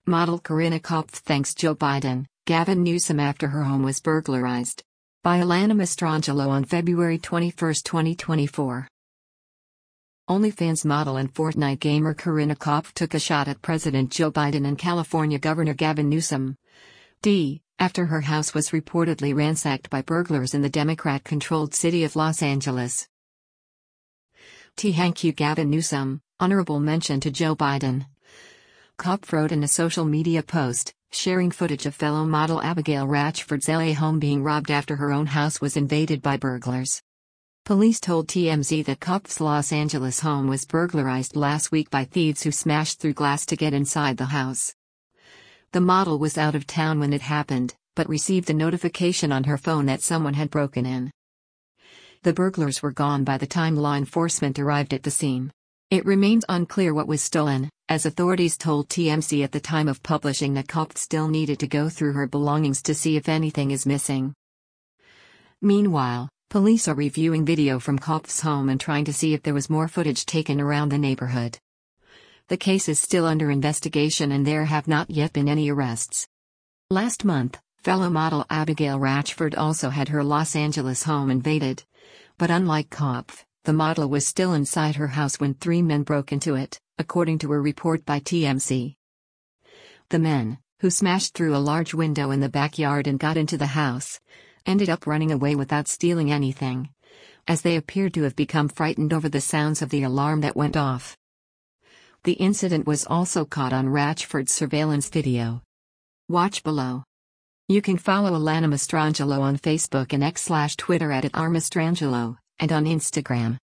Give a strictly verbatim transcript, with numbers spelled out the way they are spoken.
Model Corinna Kopf thanks Joe Biden, Gavin Newsom after her home was burglarized. By Alana Mastrangelo on February twenty-first, twenty twenty-four. OnlyFans model and Fortnite gamer Corinna Kopf took a shot at President Joe Biden and California Governor Gavin Newsom. D. After her house was reportedly ransacked by burglars in the Democrat-controlled city of Los Angeles. T. Thank you Gavin Newsom, honorable mention to Joe Biden. Kopf wrote in a social media post, sharing footage of fellow model Abigail Ratchford's L A home being robbed after her own house was invaded by burglars. Police told T M Z that Kopf's Los Angeles home was burglarized last week by thieves who smashed through glass to get inside the house. The model was out of town when it happened, but received a notification on her phone that someone had broken in. The burglars were gone by the time law enforcement arrived at the scene. It remains unclear what was stolen, as authorities told T M Z at the time of publishing that Kopf still needed to go through her belongings to see if anything is missing. Meanwhile, police are reviewing video from Kopf's home and trying to see if there was more footage taken around the neighborhood. The case is still under investigation and there have not yet been any arrests. Last month, fellow model Abigail Ratchford also had her Los Angeles home invaded. But unlike Kopf, the model was still inside her house when three men broke into it, according to a report by T M Z. The men, who smashed through a large window in the backyard and got into the house, ended up running away without stealing anything, as they appeared to have become frightened over the sounds of the alarm that went off. The incident was also caught on Ratchford's surveillance video. Watch below. You can follow Alana Mastrangelo on Facebook and X slash Twitter at, at rmastrangelo, and on Instagram.